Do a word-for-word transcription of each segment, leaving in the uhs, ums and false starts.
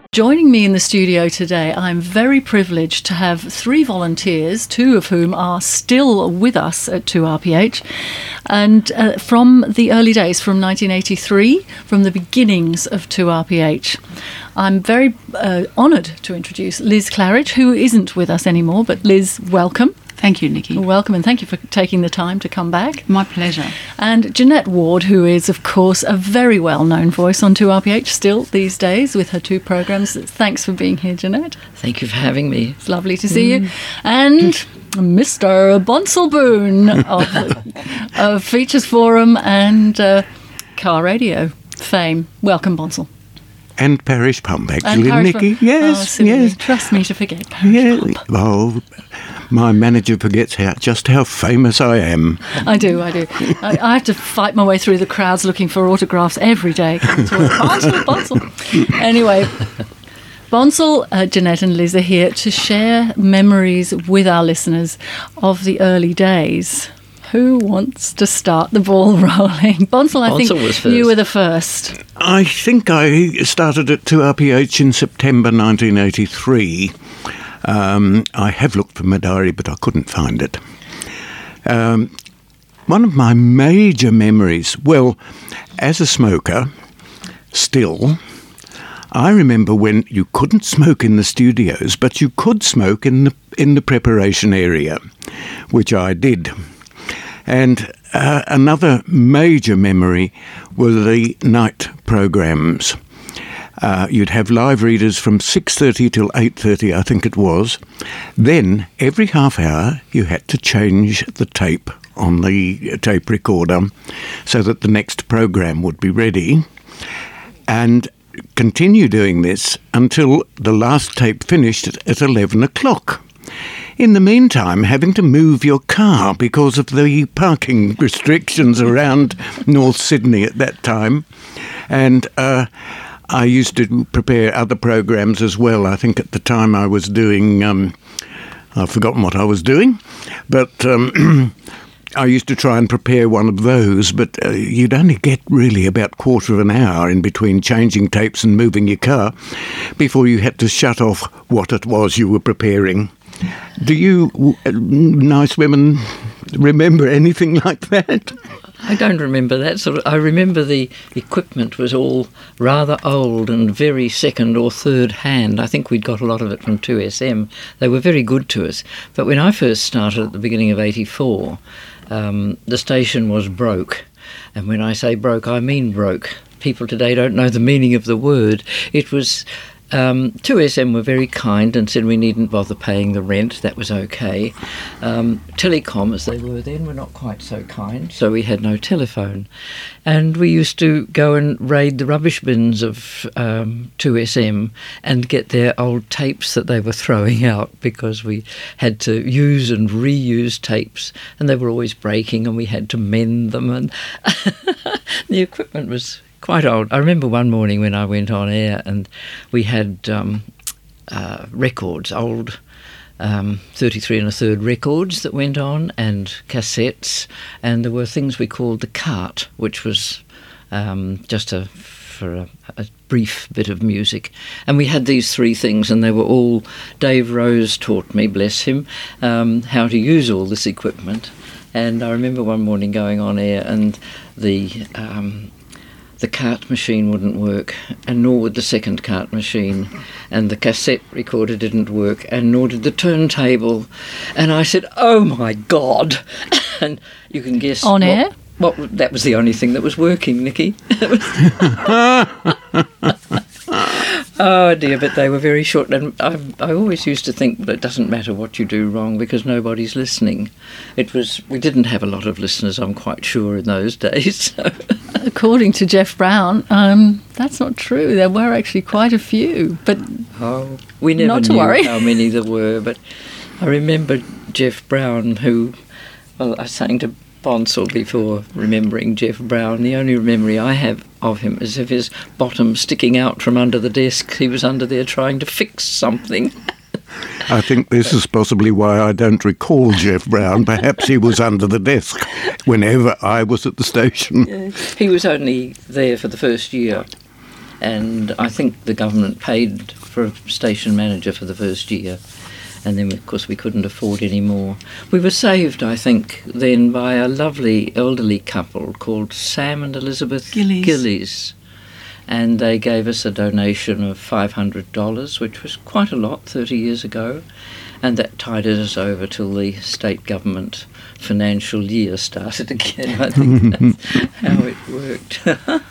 Joining me in the studio today, I'm very privileged to have three volunteers, two of whom are still with us at two R P H, and uh, from the early days, from nineteen eighty-three, from the beginnings of two R P H. I'm very uh, honoured to introduce Liz Claridge, who isn't with us anymore, but Liz, welcome. Thank you, Nikki. Welcome, and thank you for taking the time to come back. My pleasure. And Jeanette Ward, who is, of course, a very well-known voice on two R P H still these days with her two programmes. Thanks for being here, Jeanette. Thank you for having me. It's lovely to see mm. you. And Mister Bonsall Boone of, of Features Forum and uh, Car Radio fame. Welcome, Bonsall. And Parish Pump, actually, and Parish Nikki. Pump. Yes, oh, yes. Trust me to forget Parish yeah. Pump. Oh, my manager forgets how, just how famous I am. I do, I do. I, I have to fight my way through the crowds looking for autographs every day. Bonsall, Bonsall. Anyway, Bonsall, uh, Jeanette and Liz are here to share memories with our listeners of the early days. Who wants to start the ball rolling? Bonsall, I Bonsall think was first. You were the first. I think I started at two R P H in September nineteen eighty-three. Um, I have looked for my diary, but I couldn't find it. Um, one of my major memories, well, as a smoker, still, I remember when you couldn't smoke in the studios, but you could smoke in the in the preparation area, which I did. And uh, another major memory were the night programmes. Uh, you'd have live readers from six thirty till eight thirty, I think it was. Then, every half hour, you had to change the tape on the tape recorder so that the next programme would be ready. And continue doing this until the last tape finished at, at eleven o'clock. In the meantime, having to move your car because of the parking restrictions around North Sydney at that time. And uh, I used to prepare other programs as well. I think at the time I was doing, um, I've forgotten what I was doing, but um, I used to try and prepare one of those, but uh, you'd only get really about a quarter of an hour in between changing tapes and moving your car before you had to shut off what it was you were preparing. Do you, uh, nice women, remember anything like that? I don't remember that sort of. I remember the equipment was all rather old and very second or third hand. I think we'd got a lot of it from two S M. They were very good to us. But when I first started at the beginning of eighty-four, um, the station was broke. And when I say broke, I mean broke. People today don't know the meaning of the word. It was... Um, two S M were very kind and said we needn't bother paying the rent. That was okay. Um, Telecom, as they were then, were not quite so kind, so we had no telephone. And we used to go and raid the rubbish bins of um, two S M and get their old tapes that they were throwing out because we had to use and reuse tapes and they were always breaking and we had to mend them. And the equipment was... quite old. I remember one morning when I went on air and we had um, uh, records, old um, thirty-three and a third records that went on and cassettes, and there were things we called the cart, which was um, just a for a, a brief bit of music. And we had these three things and they were all, Dave Rose taught me, bless him, um, how to use all this equipment. And I remember one morning going on air and the... Um, the cart machine wouldn't work, and nor would the second cart machine, and the cassette recorder didn't work, and nor did the turntable. And I said, oh my God. And you can guess... On what, air? What, that was the only thing that was working, Nikki. Oh dear, but they were very short, and I, I always used to think that it doesn't matter what you do wrong because nobody's listening. It was we didn't have a lot of listeners, I'm quite sure, in those days. So. According to Jeff Brown, um, that's not true. There were actually quite a few, but oh, we never not to knew worry. how many there were. But I remember Jeff Brown, who, well, I was saying to Bonsall before remembering Jeff Brown, the only memory I have of him is of his bottom sticking out from under the desk. He was under there trying to fix something. I think this is possibly why I don't recall Jeff Brown. Perhaps he was under the desk whenever I was at the station. Yeah. He was only there for the first year. and I think the government paid for a station manager for the first year, and then of course we couldn't afford any more. We were saved, I think, then by a lovely elderly couple called Sam and Elizabeth Gillies. Gillies. And they gave us a donation of five hundred dollars, which was quite a lot thirty years ago. And that tided us over till the state government financial year started again. I think that's how it worked.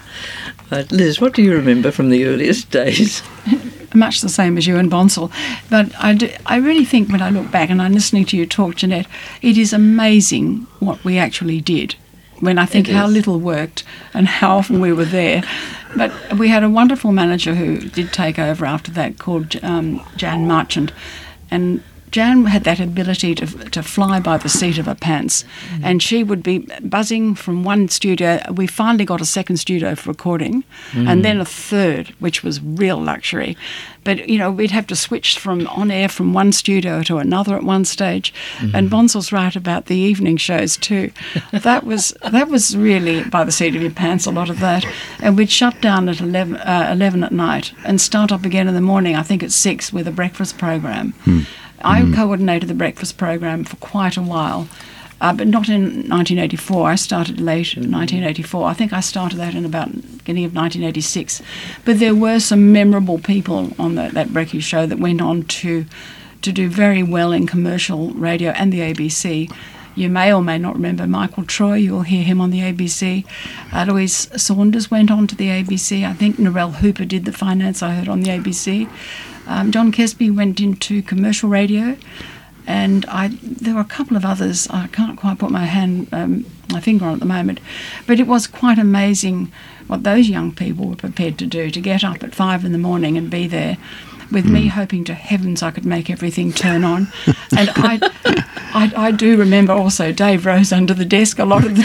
But Liz, what do you remember from the earliest days? Much the same as you and Bonsall. But I, do, I really think when I look back and I'm listening to you talk, Jeanette, it is amazing what we actually did. When I think It how is. little worked and how often we were there. But we had a wonderful manager who did take over after that called um, Jan Marchant. And Jan had that ability to to fly by the seat of her pants. Mm. And she would be buzzing from one studio. We finally got a second studio for recording mm. and then a third, which was real luxury. But, you know, we'd have to switch from on air from one studio to another at one stage. Mm. And Bonsall's right about the evening shows too. That was that was really by the seat of your pants, a lot of that. And we'd shut down at eleven, uh, eleven at night and start up again in the morning, I think at six, with a breakfast program. Mm. I mm. coordinated the breakfast program for quite a while, uh, but not in nineteen eighty-four. I started late in nineteen eighty-four. I think I started that in about the beginning of nineteen eighty-six. But there were some memorable people on the, that brekkie show that went on to to do very well in commercial radio and the A B C. You may or may not remember Michael Troy. You'll hear him on the A B C. Uh, Louise Saunders went on to the A B C. I think Narelle Hooper did the finance, I heard, on the A B C. Um, John Kesby went into commercial radio, and I there were a couple of others. I can't quite put my hand, um, my finger on at the moment, but it was quite amazing what those young people were prepared to do, to get up at five in the morning and be there, with mm. me hoping to heavens I could make everything turn on. And I, I, I do remember also Dave Rose under the desk a lot of the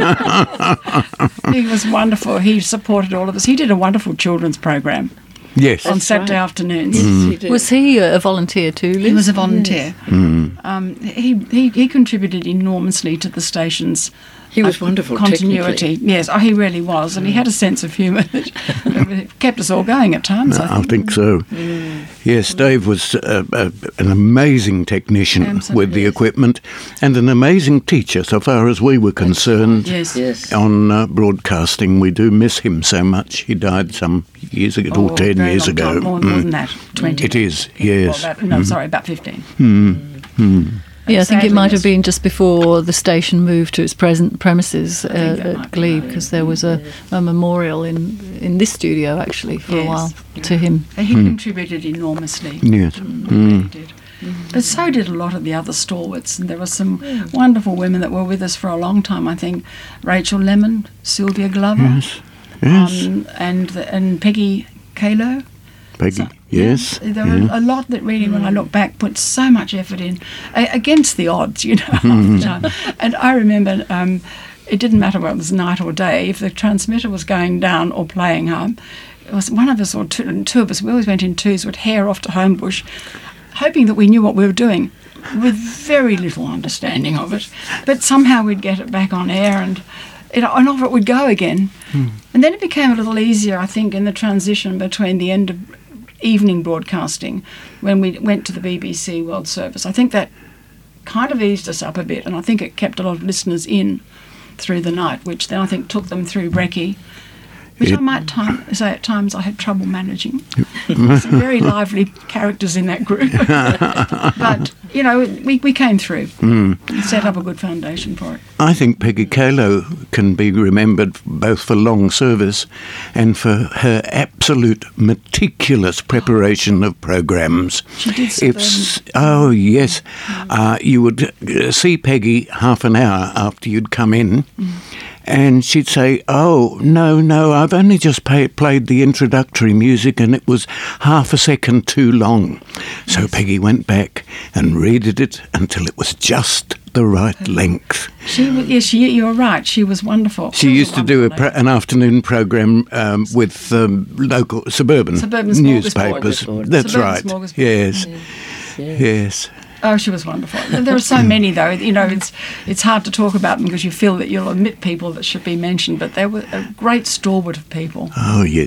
time. He was wonderful. He supported all of us. He did a wonderful children's program. Yes. On That's Saturday right. afternoons. Yes, Mm. he did. Was he a volunteer too, Liz? He was a volunteer. Mm. Um, he, he he contributed enormously to the station's He was uh, wonderful continuity. technically. Yes, oh, he really was, and he had a sense of humour that kept us all going at times. I I think. think so. Yes, Dave was uh, uh, an amazing technician Absolutely. with the equipment and an amazing teacher so far as we were concerned. Yes. Yes. On uh, broadcasting, we do miss him so much. He died some years ago, Oh, or ten very years long ago. time, More, more Mm. than that, twenty. It is, yes. Well, about, no, sorry, about fifteen. Yeah, I think it Sadly, might have yes. been just before the station moved to its present premises think uh, that at might be Glebe, right. because there was a, a memorial in in this studio actually for Yes. a while to him. He contributed enormously. Yes. Mm, really did. But so did a lot of the other stalwarts, and there were some wonderful women that were with us for a long time. I think Rachel Lemon, Sylvia Glover, Yes. Yes. um, and and Peggy Kalo. Peggy. So- yes. There were yeah. a lot that really, when I look back, put so much effort in, a- against the odds, you know, half the time. And I remember um, it didn't matter whether it was night or day, if the transmitter was going down or playing home, it was one of us or two, two of us, we always went in twos, would hare off to Homebush, hoping that we knew what we were doing, with very little understanding of it. But somehow we'd get it back on air, and it, and off it would go again. Hmm. And then it became a little easier, I think, in the transition between the end of evening broadcasting when we went to the B B C World Service. I think that kind of eased us up a bit, and I think it kept a lot of listeners in through the night, which then I think took them through brekkie, which It- I might time, say at times I had trouble managing. Some very lively characters in that group. But, you know, we, we came through and set up a good foundation for it. I think Peggy Kalo can be remembered both for long service and for her absolute meticulous preparation of programs. She did If s- oh yes, uh, you would uh, see Peggy half an hour after you'd come in, and she'd say, "Oh no, no, I've only just pay- played the introductory music, and it was half a second too long." So Peggy went back and reeded it until it was just the right length. She was, yes, she, you're right. She was wonderful. She was used to do a wonderful pro- an afternoon program um, with um, local suburban, Suburban smorgasbord. newspapers. Smorgasbord. That's Suburban right. smorgasbord. Yes, Yes. yes. Oh, she was wonderful. There are so many, though. You know, it's it's hard to talk about them because you feel that you'll omit people that should be mentioned. But they were a great stalwart of people. Oh yes.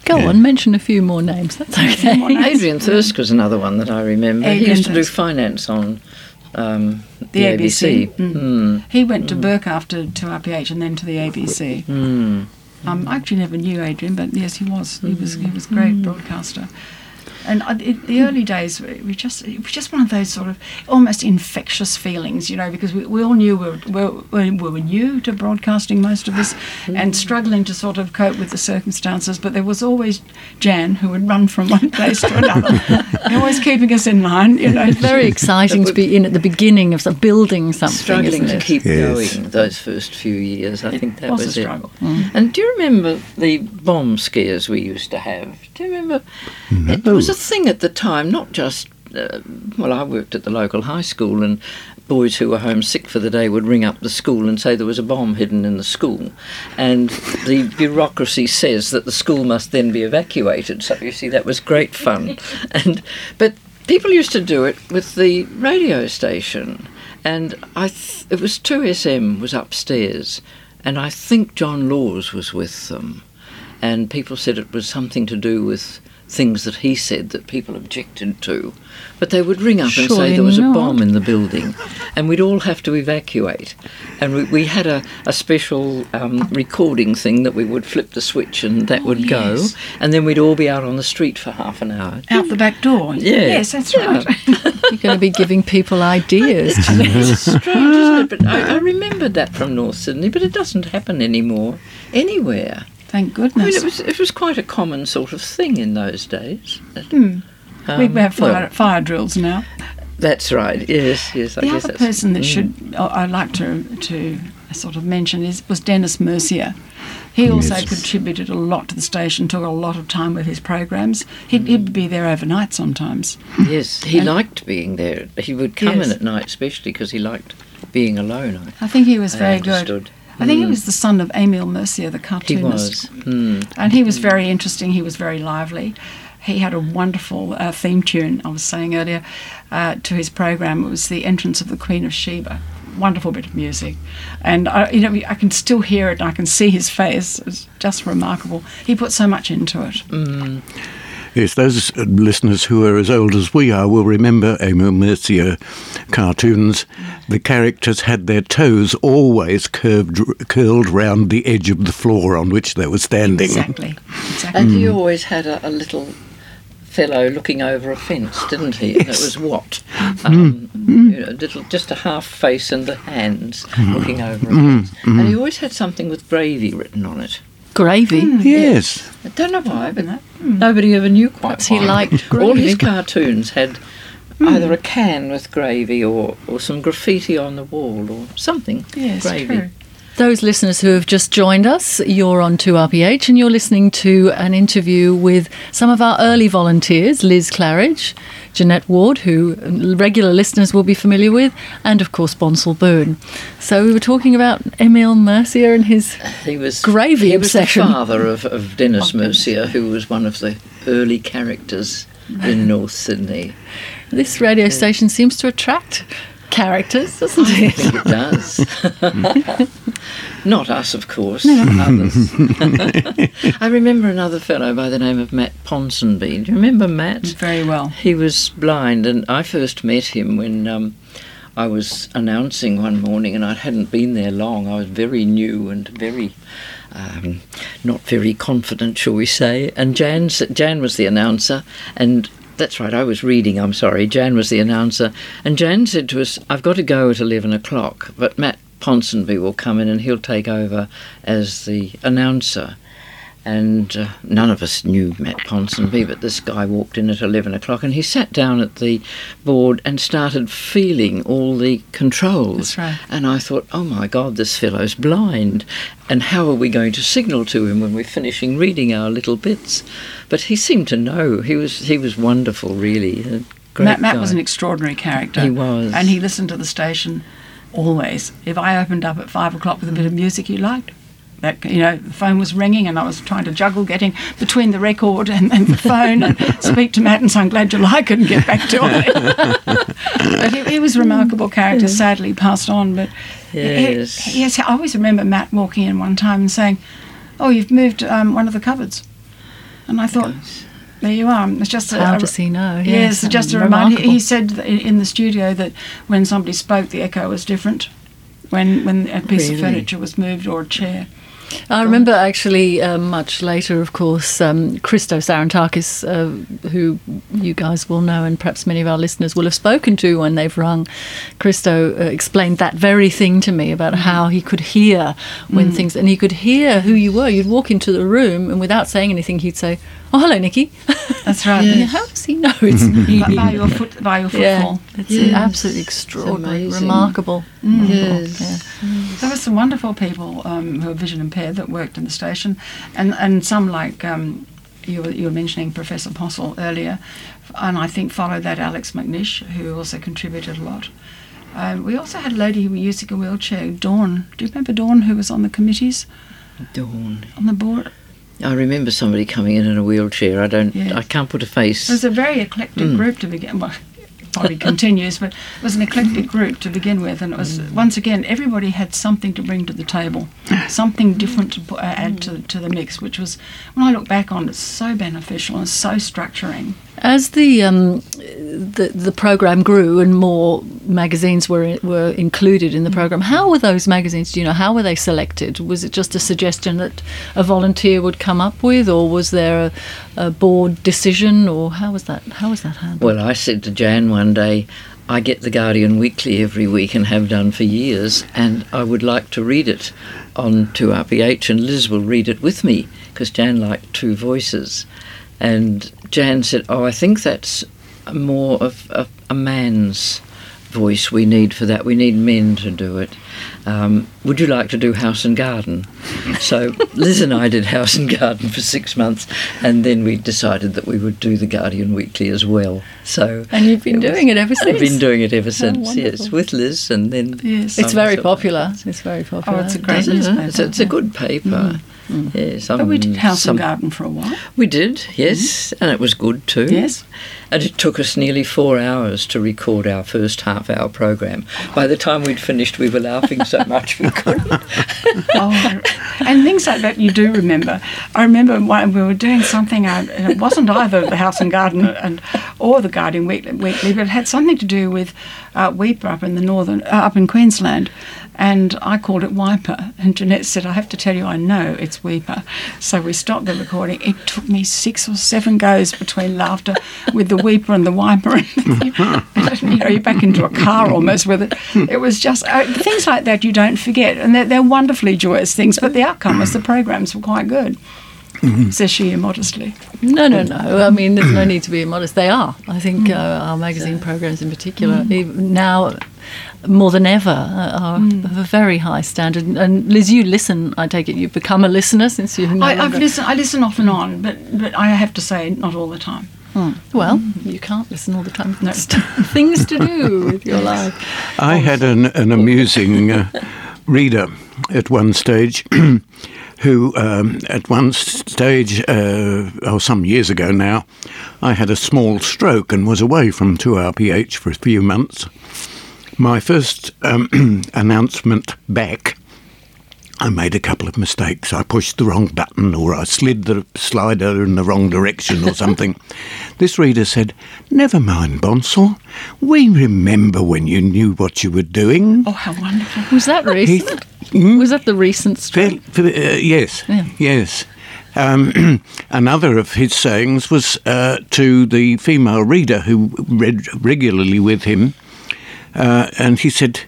Go Yeah. on, mention a few more names. That's okay. more names. Adrian Thirsk was another one that I remember. Adrian he used to do Thirsk. finance on um, the, The A B C. Mm. Hmm. He went to Burke after to R P H and then to the A B C. Hmm. Um, I actually never knew Adrian, but yes, he was. He was. He was a great broadcaster. And uh, it, the early days, we just it was just one of those sort of almost infectious feelings, you know, because we, we all knew we were, we, we were new to broadcasting, most of us, and struggling to sort of cope with the circumstances. But there was always Jan who would run from one place to another, always keeping us in line, you know. It's very exciting to be in at the beginning of some, building something. Struggling isn't to it? keep Yes. going those first few years. I think that was a was, it. struggle. And do you remember the bomb scares we used to have? Do you remember? It was a thing at the time, not just, uh, well, I worked at the local high school, and boys who were homesick for the day would ring up the school and say there was a bomb hidden in the school. And the bureaucracy says that the school must then be evacuated. So you see, that was great fun. and But people used to do it with the radio station. And I th- it was two S M was upstairs, and I think John Laws was with them. And people said it was something to do with things that he said that people objected to. But they would ring up and Surely say there was not. a bomb in the building, and we'd all have to evacuate. And we, we had a, a special um, recording thing that we would flip the switch and that Oh, would yes. go, and then we'd all be out on the street for half an hour. Out the back door. Yeah. Yes, that's Yeah. right. You're going to be giving people ideas. It's strange, isn't it? But I, I remembered that from North Sydney, but it doesn't happen anymore anywhere. Thank I mean, goodness. it was it was quite a common sort of thing in those days. Hmm. Um, we have fire, well, fire drills now. that's right. Yes, yes. I The guess other that's, person that mm. should oh, I'd like to to sort of mention is was Dennis Mercier. He also Yes. contributed a lot to the station, took a lot of time with his programs. He'd, he'd be there overnight sometimes. Yes, he And- liked being there. He would come Yes. in at night, especially because he liked being alone. I, I think he was I very good. understood. I think he Mm. was the son of Emile Mercier, the He cartoonist. was. Mm. And he was very interesting. He was very lively. He had a wonderful uh, theme tune, I was saying earlier, uh, to his program. It was the entrance of the Queen of Sheba. Wonderful bit of music. And, I, you know, I can still hear it and I can see his face. It's just remarkable. He put so much into it. Mm. Yes, those uh, listeners who are as old as we are will remember Emile Mercier cartoons. The characters had their toes always curved, curled round the edge of the floor on which they were standing. Exactly. exactly. And he always had a, a little fellow looking over a fence, didn't he? And it Yes. was Watt. Um, you know, little, just a half face and the hands looking over a fence. And he always had something with gravy written on it. Gravy. Yes. I don't know why, but that. nobody ever knew quite Perhaps he why. liked All his gravy. cartoons had either a can with gravy or, or some graffiti on the wall or something. Yes, gravy. true. Those listeners who have just joined us, you're on two R P H and you're listening to an interview with some of our early volunteers, Liz Claridge, Jeanette Ward, who regular listeners will be familiar with, and of course Bonsall Boone. So we were talking about Emile Mercier and his He was Gravy he obsession. was the father of, of Dennis Mercier, who was one of the early characters in North Sydney. This radio station seems to attract characters, doesn't I it? think it does. Not us, of course. Others. I remember another fellow by the name of Matt Ponsonby. Do you remember Matt? Very well. He was blind, and I first met him when um, I was announcing one morning, and I hadn't been there long. I was very new and very, um, not very confident, shall we say. And Jan, s- Jan was the announcer, and that's right, I was reading, I'm sorry. Jan was the announcer. And Jan said to us, I've got to go at eleven o'clock, but Matt Ponsonby will come in and he'll take over as the announcer. And uh, none of us knew Matt Ponsonby, but this guy walked in at eleven o'clock and he sat down at the board and started feeling all the controls. That's right. And I thought, oh my God, this fellow's blind. And how are we going to signal to him when we're finishing reading our little bits? But he seemed to know. He was he was wonderful, really. A great Matt, Matt guy. was an extraordinary character. He was. And he listened to the station always. If I opened up at five o'clock with a bit of music you liked, that, you know, the phone was ringing and I was trying to juggle getting between the record and, and the phone and speak to Matt and say, I'm glad you like it and get back to it. But he, he was a remarkable character, sadly passed on. But he- Yes. he, yes, I always remember Matt walking in one time and saying, oh, you've moved um, one of the cupboards. And I thought, there you are. It's just a, How a, does he know? Yes, Yes, just a um, reminder. He, remarkable. he said that in in the studio that when somebody spoke, the echo was different. When when a piece Really? of furniture was moved or a chair. I remember actually uh, much later, of course, um, Christo Sarantakis, uh, who you guys will know and perhaps many of our listeners will have spoken to when they've rung. Christo uh, explained that very thing to me about how he could hear when things, and he could hear who you were. You'd walk into the room and without saying anything, he'd say, "Oh, hello, Nikki." That's right. And how does he know it's me? By, by your foot, by your Yeah, footfall. it's Yes, absolutely it's extraordinary, amazing. remarkable. Yes. Yeah. There were some wonderful people um, who are vision impaired that worked in the station, and and some like um, you were, you were mentioning Professor Possel earlier, and I think followed that Alex McNish, who also contributed a lot. Um, we also had a lady who was using a wheelchair, Dawn. Do you remember Dawn, who was on the committees, Dawn. on the board? I remember somebody coming in in a wheelchair. I don't. Yes. I can't put a face. It was a very eclectic group to begin. Well, it probably continues, but it was an eclectic group to begin with, and it was once again everybody had something to bring to the table, something different to pu- uh, add to to the mix, which was, when I look back on it, it's so beneficial and so structuring. As the um, the the program grew and more magazines were were included in the program, how were those magazines? Do you know how were they selected? Was it just a suggestion that a volunteer would come up with, or was there a, a board decision, or how was that? How was that handled? Well, I said to Jan one day, I get the Guardian Weekly every week and have done for years, and I would like to read it on two R P H, and Liz will read it with me, because Jan liked two voices. And Jan said, oh, I think that's more of a, a man's voice we need for that. We need men to do it. Um, would you like to do House and Garden? So Liz and I did House and Garden for six months, and then we decided that we would do the Guardian Weekly as well. So And you've been it was- doing it ever since. I've been doing it ever since, yes, wonderful. with Liz, and then Yes. It's I very myself. popular. It's very popular. Oh, it's a great Yeah, newspaper. it's, it's a good paper. Yes, But we um, did House some- and Garden for a while. We did, yes, and it was good too. Yes. And it took us nearly four hours to record our first half-hour program. By the time we'd finished, we were laughing so much we couldn't. Oh, and things like that you do remember. I remember when we were doing something, uh, and it wasn't either the House and Garden and or the Guardian Weekly, Weekly but it had something to do with uh, Weeper up in the northern, uh, up in Queensland. And I called it Wiper. And Jeanette said, I have to tell you, I know it's Weeper. So we stopped the recording. It took me six or seven goes between laughter with the Weeper and the Wiper. And, you know, you're back into a car almost with it. It was just, uh, things like that you don't forget. And they're, they're wonderfully joyous things. But the outcome was the programs were quite good, says she immodestly. No, no, no. I mean, there's no need to be modest. They are. I think uh, our magazine programs in particular, even now more than ever, uh, are of a very high standard. And Liz, you listen, I take it you've become a listener since you've no I, I've longer- listened, I listen off and on, but, but I have to say, not all the time. Hmm. Well, you can't listen all the time. No. Things to do with your life. I had an, an amusing uh, reader at one stage who, um, at one stage, uh, oh, some years ago now, I had a small stroke and was away from two R P H for a few months. My first um, announcement back, I made a couple of mistakes. I pushed the wrong button, or I slid the slider in the wrong direction or something. This reader said, "Never mind, Bonsall. We remember when you knew what you were doing." Oh, how wonderful. Was that recent? Was that the recent stroke? Fair- f- uh, yes, Yeah. yes. Um, another of his sayings was uh, to the female reader who read regularly with him, uh, and he said,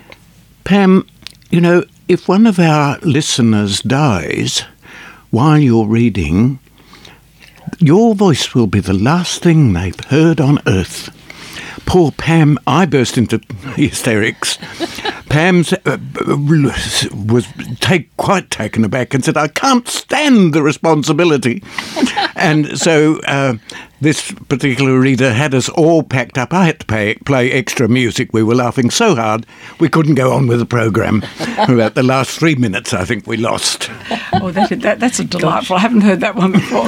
"Pam, you know, if one of our listeners dies while you're reading, your voice will be the last thing they've heard on earth." Poor Pam, I burst into hysterics. Pam uh, was take, quite taken aback and said, "I can't stand the responsibility." And so uh, this particular reader had us all packed up. I had to pay, play extra music. We were laughing so hard we couldn't go on with the programme. About the last three minutes, I think we lost. Oh, that, that, that's a delightful. I haven't heard that one before.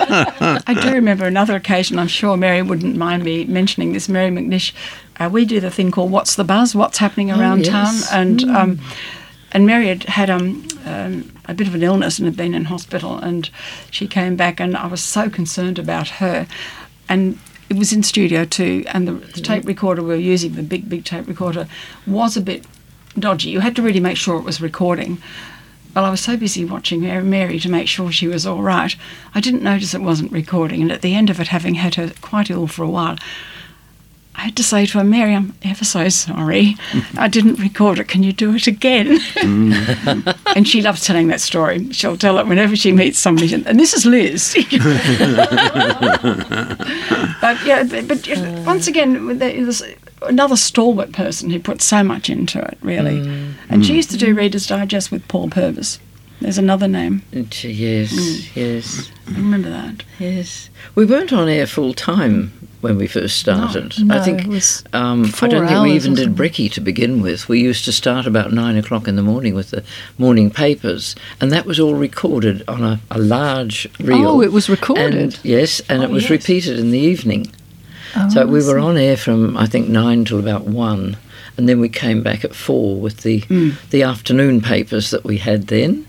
I do remember another occasion, I'm sure Mary wouldn't mind me mentioning this, Mary McNish. Uh, we do the thing called What's the Buzz, what's happening around yes. town. And um, and Mary had, had um, um, a bit of an illness and had been in hospital, and she came back, and I was so concerned about her. And it was in studio too, and the, the tape recorder we were using, the big, big tape recorder, was a bit dodgy. You had to really make sure it was recording. Well, I was so busy watching Mary to make sure she was all right, I didn't notice it wasn't recording. And at the end of it, having had her quite ill for a while, I had to say to her, Mary, I'm ever so sorry. I didn't record it. Can you do it again? Mm. And she loves telling that story. She'll tell it whenever she meets somebody. And this is Liz. But, yeah, but, but uh, once again, there's another stalwart person who put so much into it, really. Mm. And mm. she used to do Reader's Digest with Paul Purvis. There's another name. Yes, mm. yes. I remember that. Yes. We weren't on air full time when we first started. No, I think it was um, I don't think we even did Brekkie to begin with. We used to start about nine o'clock in the morning with the morning papers, and that was all recorded on a, a large reel. Oh, it was recorded? And, yes, and oh, it was yes. repeated in the evening. Oh, so we were on air from, I think, nine till about one, and then we came back at four with the, mm. the afternoon papers that we had then.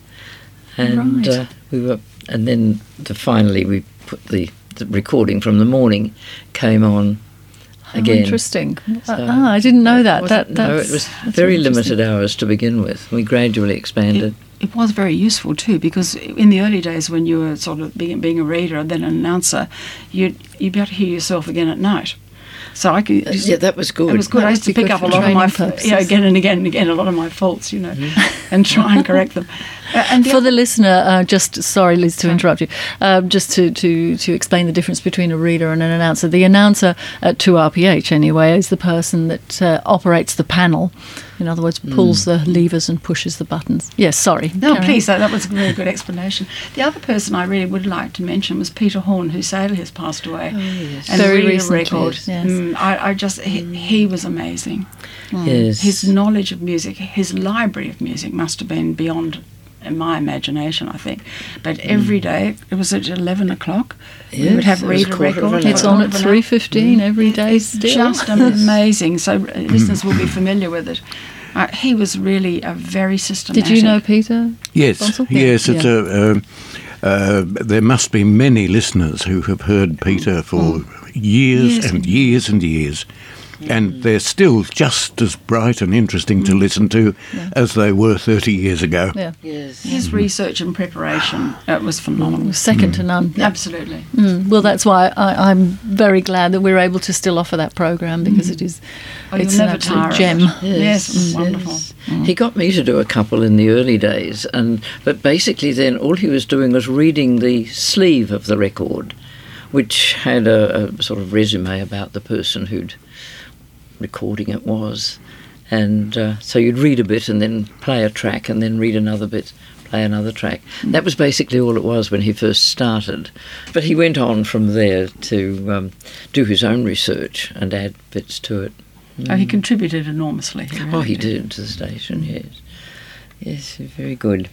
And right. uh, we were, and then the, finally we put the, the recording from the morning came on again. Oh, interesting. So ah, I didn't know that. that no, it was very limited hours to begin with. We gradually expanded. It, it was very useful too, because in the early days when you were sort of being, being a reader and then an announcer, you'd, you'd be able to hear yourself again at night. So I could, just, yeah, that was good. It was good. That I used to pick up a lot of my, you know, again and again and again, a lot of my faults, you know, mm. and try and correct them. Uh, and the For other, the listener, uh, just sorry, Liz, to interrupt you. Uh, just to, to, to explain the difference between a reader and an announcer. The announcer at two R P H anyway is the person that uh, operates the panel. In other words, pulls mm. the levers and pushes the buttons. Yes, sorry. No, Karen. please, that, that was a very good explanation. The other person I really would like to mention was Peter Horn, who sadly has passed away. Oh, yes. And very Reader recently, record. Yes. Mm, I, I just, he, he was amazing. Mm. Yes. His knowledge of music, his library of music must have been beyond my imagination, I think. But every day, it was at eleven o'clock, yes, we would have Reader record. It's on at three fifteen every day it's still. It's just amazing. So listeners will be familiar with it. Uh, he was really a very systematic. Did you know Peter? Yes, Bonsall? yes. Yeah. It's a. Uh, uh, there must be many listeners who have heard Peter for mm. years yes. and years and years. And they're still just as bright and interesting to listen to yeah. as they were thirty years ago. Yeah. Yes. His research and preparation, it was phenomenal. Second mm. to none. Absolutely. Mm. Well, that's why I, I'm very glad that we're able to still offer that program, because mm. it is oh, it's an an absolute absolute gem. Yes, Yes, yes. wonderful. Yes. Mm. He got me to do a couple in the early days, and but basically then all he was doing was reading the sleeve of the record, which had a, a sort of resume about the person who'd recording it was, and uh, so you'd read a bit and then play a track and then read another bit, play another track. That was basically all it was when he first started, but he went on from there to um, do his own research and add bits to it. Mm. Oh, he contributed enormously. He really oh, he did. did to the station, yes. Yes, very good.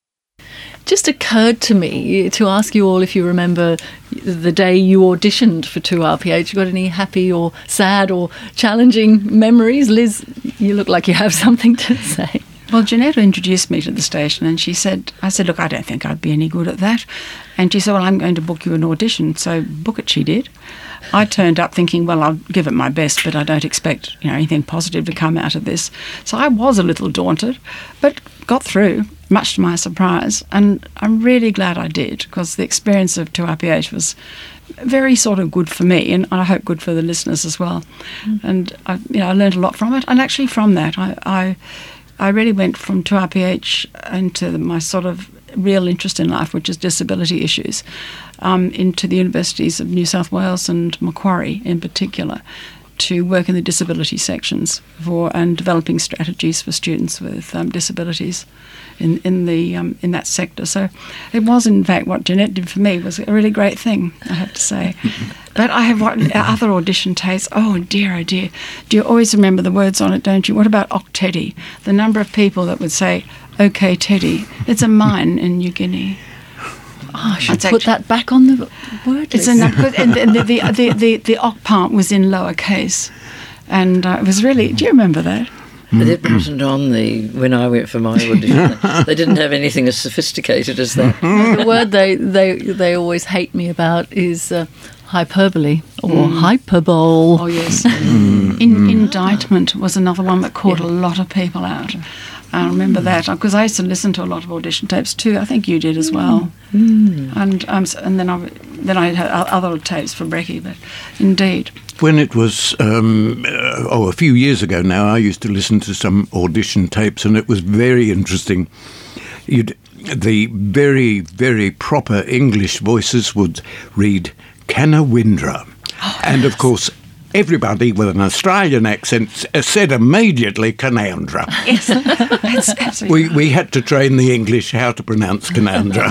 Just occurred to me to ask you all if you remember the day you auditioned for two R P H. You got any happy or sad or challenging memories? Liz, you look like you have something to say. Well, Janetta introduced me to the station, and she said, I said, look, I don't think I'd be any good at that. And she said, well, I'm going to book you an audition. So book it, she did. I turned up thinking, well, I'll give it my best, but I don't expect, you know, anything positive to come out of this. So I was a little daunted, but got through, much to my surprise. And I'm really glad I did, because the experience of two R P H was very sort of good for me, and I hope good for the listeners as well. Mm. And I, you know, I learned a lot from it. And actually from that, I, I, I really went from two R P H into my sort of real interest in life, which is disability issues, um, into the universities of New South Wales and Macquarie in particular, to work in the disability sections for and developing strategies for students with um, disabilities in in the um, in that sector. So it was, in fact, what Jeanette did for me was a really great thing, I have to say. But I have what, other audition tapes. Oh dear, oh dear. Do you always remember the words on it, don't you? What about Og Teddy? The number of people that would say, "Okay, Teddy." It's a mine in New Guinea. Oh, I should That's put actually, that back on the word it's list. a, and the, the, the, the, the, the Og part was in lowercase. And uh, it was really, do you remember that? But it wasn't on the when I went for my audition. They didn't have anything as sophisticated as that. The word they, they, they always hate me about is uh, hyperbole or mm. hyperbole. Oh, yes. In, indictment was another one that caught yeah. a lot of people out. I remember mm. that because I used to listen to a lot of audition tapes too. I think you did as well. Mm. And um, and then I then I had other tapes for Brekkie, but indeed. When it was um, uh, oh a few years ago now, I used to listen to some audition tapes, and it was very interesting. You'd the very very proper English voices would read Canawindra, oh, and yes. of course. Everybody with an Australian accent said immediately Canandra. Yes, that's absolutely we, we had to train the English how to pronounce Canandra.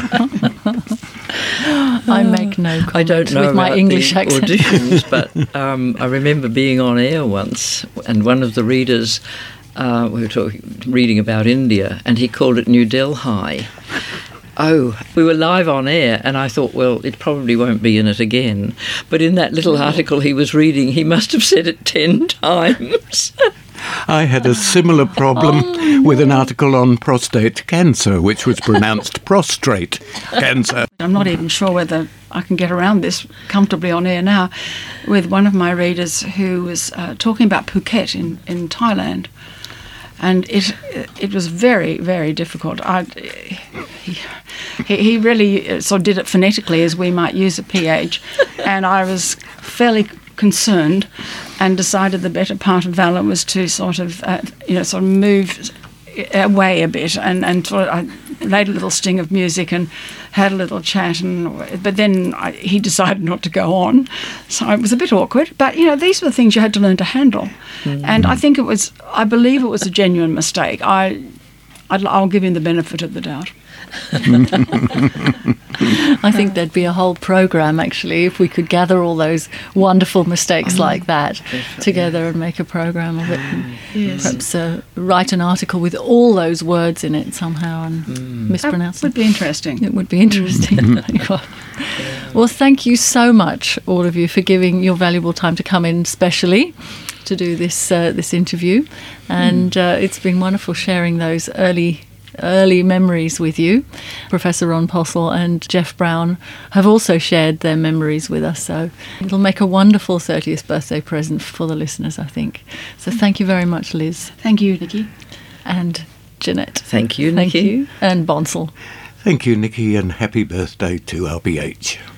I make no comment I don't know with my about English the accent. auditions, but um, I remember being on air once, and one of the readers, uh, we were talking, reading about India, and he called it New Delhi. Oh, we were live on air, and I thought, well, it probably won't be in it again. But in that little article he was reading, he must have said it ten times. I had a similar problem oh, with an article on prostate cancer, which was pronounced prostrate cancer. I'm not even sure whether I can get around this comfortably on air now, with one of my readers who was uh, talking about Phuket in, in Thailand. And it it was very, very difficult. I, he, he really sort of did it phonetically, as we might use a P H, and I was fairly concerned and decided the better part of valour was to sort of, uh, you know, sort of move away a bit and, and sort of, I laid a little sting of music and had a little chat, and but then I, he decided not to go on, so it was a bit awkward. But you know, these were the things you had to learn to handle, mm-hmm. and I think it was, I believe it was a genuine mistake. I, I'd, I'll give him the benefit of the doubt. I think there'd be a whole programme actually if we could gather all those wonderful mistakes oh, like that definitely. together and make a programme of it. And yes. Perhaps uh, write an article with all those words in it somehow and mm. mispronounce that them. would be interesting. It would be interesting. Yeah. Well, thank you so much, all of you, for giving your valuable time to come in specially to do this uh, this interview, and mm. uh, it's been wonderful sharing those early early memories with you. Professor Ron Postle and Jeff Brown have also shared their memories with us, so it'll make a wonderful thirtieth birthday present for the listeners, I think. So thank you very much, Liz. Thank you, Nikki. And Jeanette. Thank you, Thank Nikki. you. And Bonsall. Thank you, Nikki, and happy birthday to R P H.